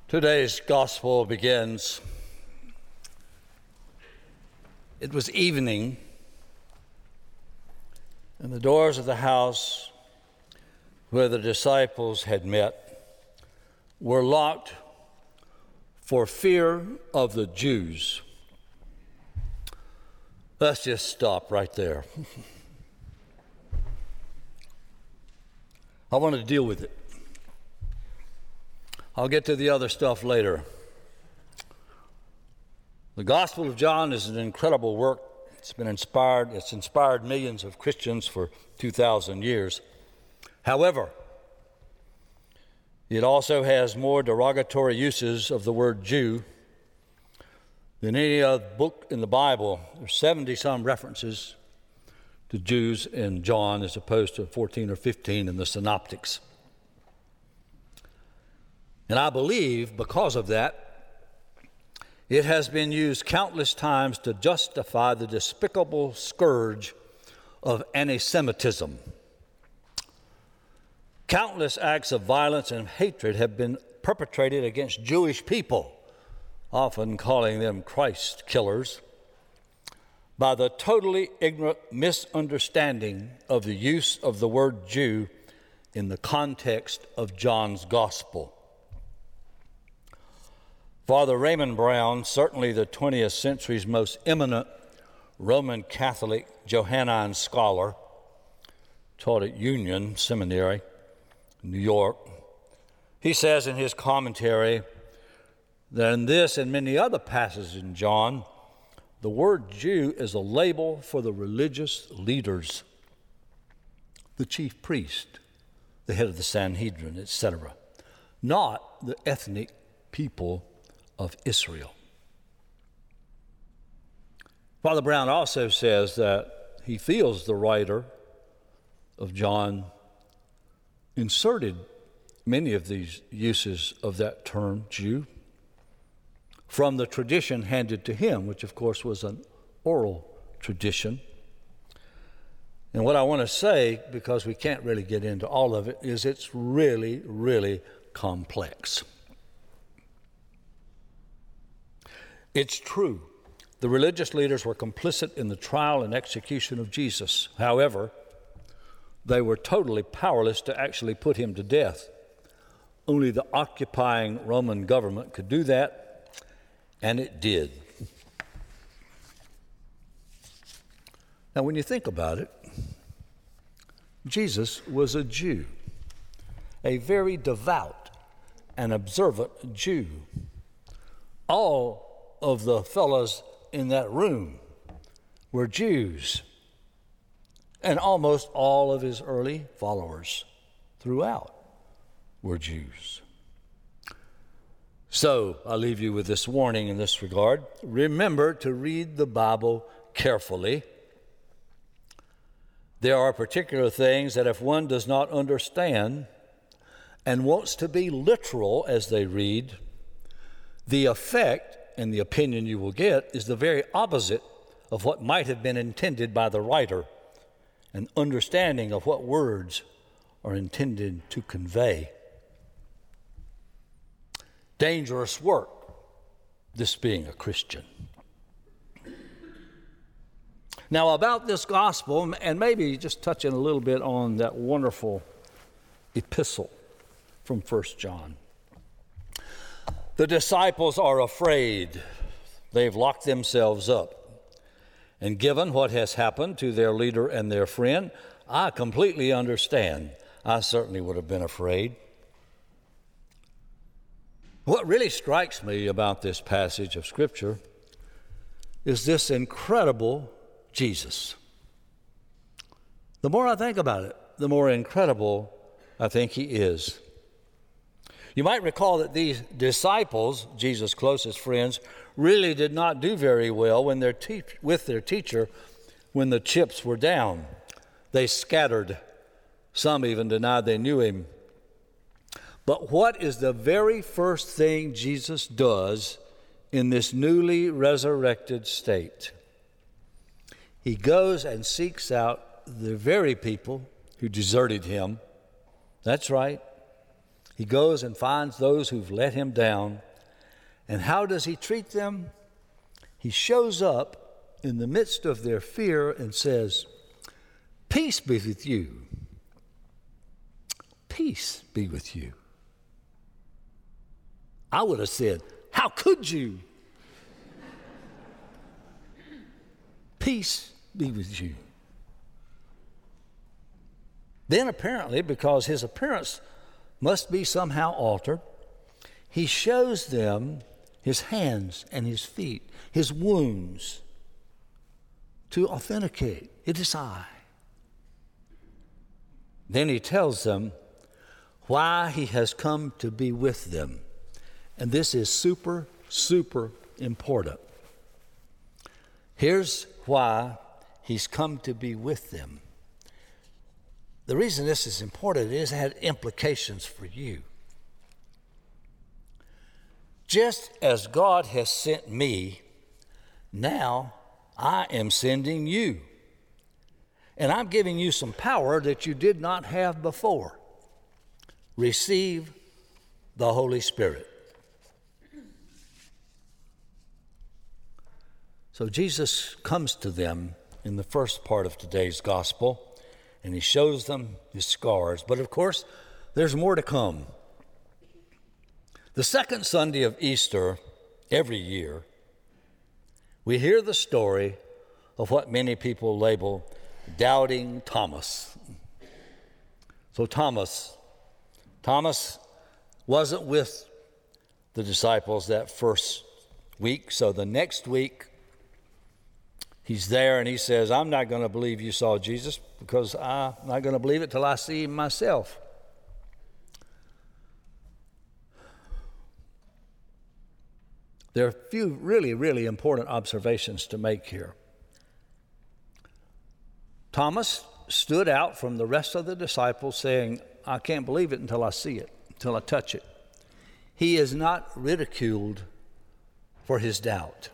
Today's gospel begins. It was evening, and the doors of the house where the disciples had met were locked for fear of the Jews. Let's just stop right there. I want to deal with it. I'll get to the other stuff later. The Gospel of John is an incredible work. It's inspired millions of Christians for 2,000 years. However, it also has more derogatory uses of the word Jew than any other book in the Bible. There's 70-some references to Jews in John as opposed to 14 or 15 in the Synoptics. And I believe because of that, it has been used countless times to justify the despicable scourge of anti-Semitism. Countless acts of violence and hatred have been perpetrated against Jewish people, often calling them Christ killers, by the totally ignorant misunderstanding of the use of the word Jew in the context of John's gospel. Father Raymond Brown, certainly the 20th century's most eminent Roman Catholic Johannine scholar, taught at Union Seminary, New York. He says in his commentary that in this and many other passages in John, the word Jew is a label for the religious leaders, the chief priest, the head of the Sanhedrin, etc., not the ethnic people of Israel. Father Brown also says that he feels the writer of John inserted many of these uses of that term, Jew, from the tradition handed to him, which of course was an oral tradition. And what I want to say, because we can't really get into all of it, is it's really, really complex. It's true. The religious leaders were complicit in the trial and execution of Jesus. However, they were totally powerless to actually put him to death. Only the occupying Roman government could do that, and it did. Now, when you think about it, Jesus was a Jew, a very devout and observant Jew. All of the fellows in that room were Jews, and almost all of his early followers throughout were Jews. So I leave you with this warning in this regard. Remember to read the Bible carefully. There are particular things that if one does not understand and wants to be literal as they read, the effect and the opinion you will get is the very opposite of what might have been intended by the writer, an understanding of what words are intended to convey. Dangerous work, this being a Christian. Now, about this gospel, and maybe just touching a little bit on that wonderful epistle from 1 John. The disciples are afraid. They've locked themselves up. And given what has happened to their leader and their friend, I completely understand. I certainly would have been afraid. What really strikes me about this passage of Scripture is this incredible Jesus. The more I think about it, the more incredible I think he is. You might recall that these disciples, Jesus' closest friends, really did not do very well with their teacher when the chips were down. They scattered. Some even denied they knew him. But what is the very first thing Jesus does in this newly resurrected state? He goes and seeks out the very people who deserted him. That's right. He goes and finds those who've let him down. And how does he treat them? He shows up in the midst of their fear and says, "Peace be with you. Peace be with you." I would have said, "How could you?" Peace be with you. Then apparently, because his appearance must be somehow altered, he shows them his hands and his feet, his wounds, to authenticate it is I. Then he tells them why he has come to be with them. And this is super, super important. Here's why he's come to be with them. The reason this is important is it had implications for you. Just as God has sent me, now I am sending you. And I'm giving you some power that you did not have before. Receive the Holy Spirit. So Jesus comes to them in the first part of today's gospel, and he shows them his scars. But of course, there's more to come. The second Sunday of Easter, every year, we hear the story of what many people label Doubting Thomas. So Thomas wasn't with the disciples that first week. So the next week, he's there and he says, "I'm not going to believe you saw Jesus because I'm not going to believe it till I see him myself." There are a few really, really important observations to make here. Thomas stood out from the rest of the disciples saying, "I can't believe it until I see it, until I touch it." He is not ridiculed for his doubt.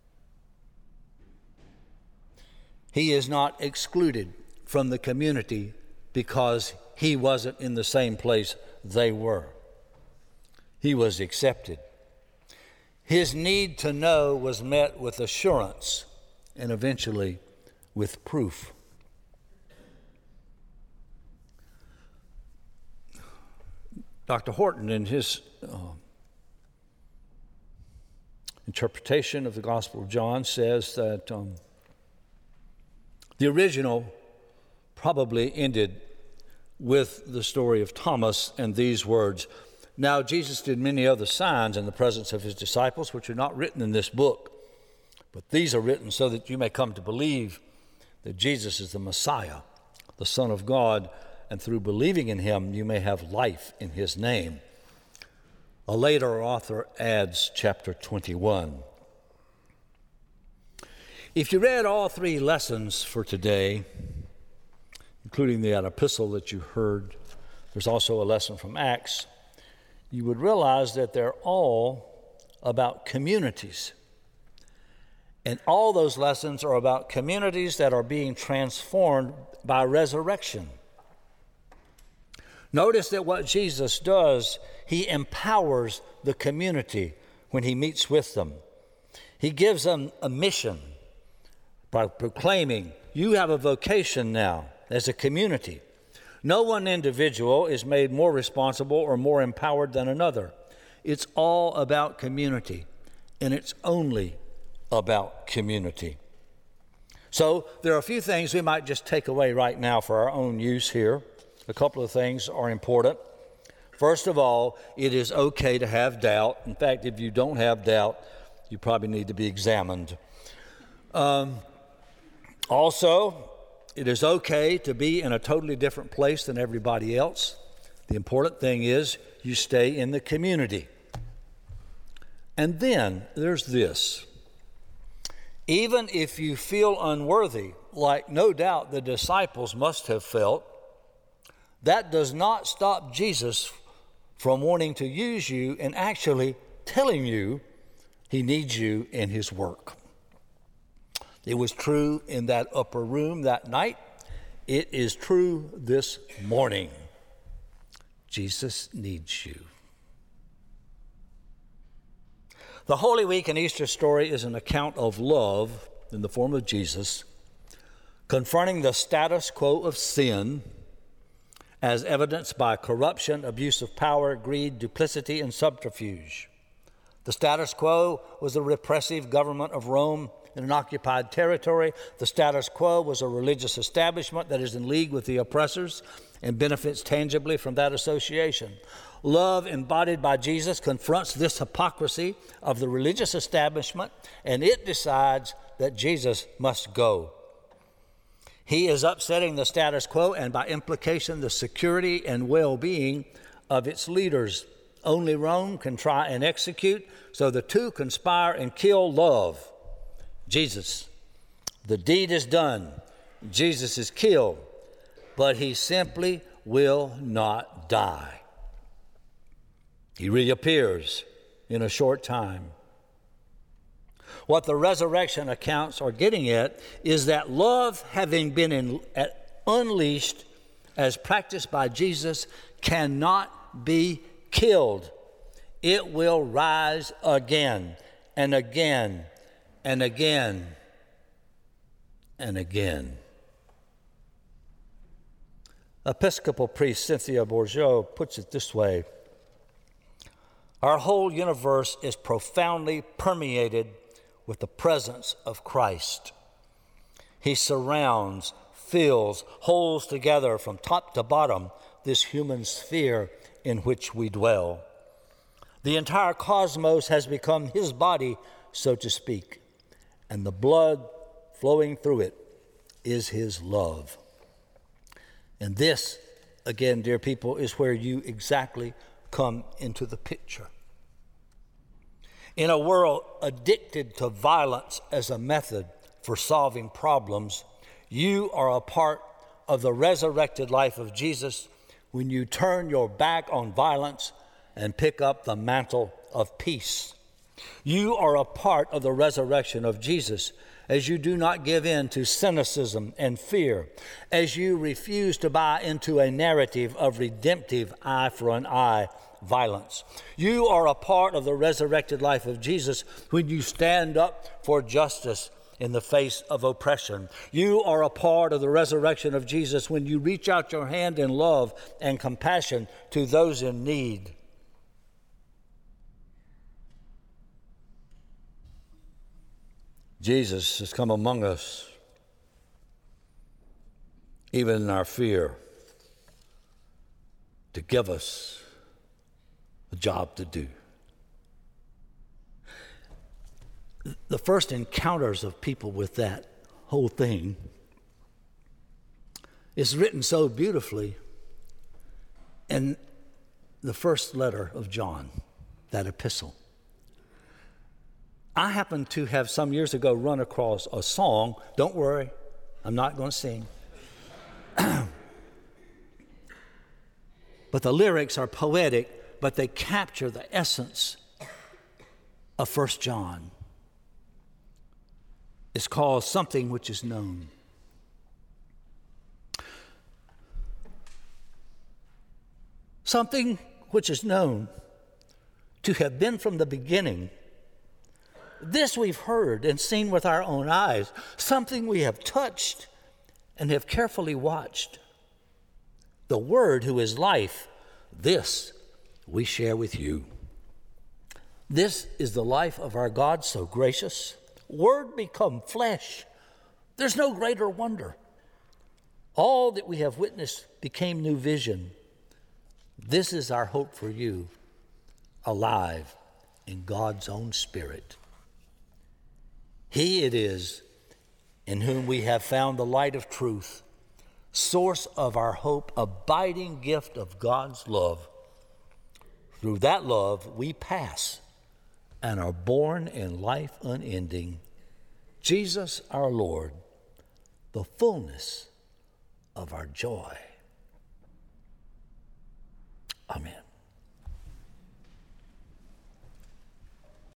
He is not excluded from the community because he wasn't in the same place they were. He was accepted. His need to know was met with assurance and eventually with proof. Dr. Horton, in his interpretation of the Gospel of John, says that the original probably ended with the story of Thomas and these words, "Now Jesus did many other signs in the presence of his disciples, which are not written in this book, but these are written so that you may come to believe that Jesus is the Messiah, the Son of God, and through believing in him you may have life in his name." A later author adds chapter 21. If you read all three lessons for today, including that epistle that you heard, there's also a lesson from Acts, you would realize that they're all about communities. And all those lessons are about communities that are being transformed by resurrection. Notice that what Jesus does, he empowers the community when he meets with them. He gives them a mission by proclaiming, you have a vocation now as a community. No one individual is made more responsible or more empowered than another. It's all about community, and it's only about community. So there are a few things we might just take away right now for our own use here. A couple of things are important. First of all, it is okay to have doubt. In fact, if you don't have doubt, you probably need to be examined. Also, it is okay to be in a totally different place than everybody else. The important thing is you stay in the community. And then there's this. Even if you feel unworthy, like no doubt the disciples must have felt, that does not stop Jesus from wanting to use you and actually telling you he needs you in his work. It was true in that upper room that night. It is true this morning. Jesus needs you. The Holy Week and Easter story is an account of love in the form of Jesus, confronting the status quo of sin as evidenced by corruption, abuse of power, greed, duplicity, and subterfuge. The status quo was the repressive government of Rome in an occupied territory. The status quo was a religious establishment that is in league with the oppressors and benefits tangibly from that association. Love embodied by Jesus confronts this hypocrisy of the religious establishment, and it decides that Jesus must go. He is upsetting the status quo and, by implication, the security and well-being of its leaders. Only Rome can try and execute, so the two conspire and kill love. Jesus. The deed is done. Jesus is killed, but he simply will not die. He reappears in a short time. What the resurrection accounts are getting at is that love, having been unleashed as practiced by Jesus, cannot be killed. It will rise again and again and again and again. Episcopal priest Cynthia Bourgeau puts it this way: our whole universe is profoundly permeated with the presence of Christ. He surrounds, fills, holds together from top to bottom this human sphere in which we dwell. The entire cosmos has become his body, so to speak, and the blood flowing through it is his love. And this, again, dear people, is where you exactly come into the picture. In a world addicted to violence as a method for solving problems, you are a part of the resurrected life of Jesus when you turn your back on violence and pick up the mantle of peace. You are a part of the resurrection of Jesus as you do not give in to cynicism and fear, as you refuse to buy into a narrative of redemptive eye for an eye violence. You are a part of the resurrected life of Jesus when you stand up for justice in the face of oppression. You are a part of the resurrection of Jesus when you reach out your hand in love and compassion to those in need. Jesus has come among us, even in our fear, to give us a job to do. The first encounters of people with that whole thing is written so beautifully in the first letter of John, that epistle. I happened to have some years ago run across a song. Don't worry, I'm not going to sing. But the lyrics are poetic, but they capture the essence of 1 John. It's called Something Which Is Known. Something which is known to have been from the beginning. This we've heard and seen with our own eyes, something we have touched and have carefully watched. The Word who is life, this we share with you. This is the life of our God so gracious, Word become flesh. There's no greater wonder. All that we have witnessed became new vision. This is our hope for you, alive in God's own Spirit. He it is in whom we have found the light of truth, source of our hope, abiding gift of God's love. Through that love we pass and are born in life unending. Jesus our Lord, the fullness of our joy. Amen.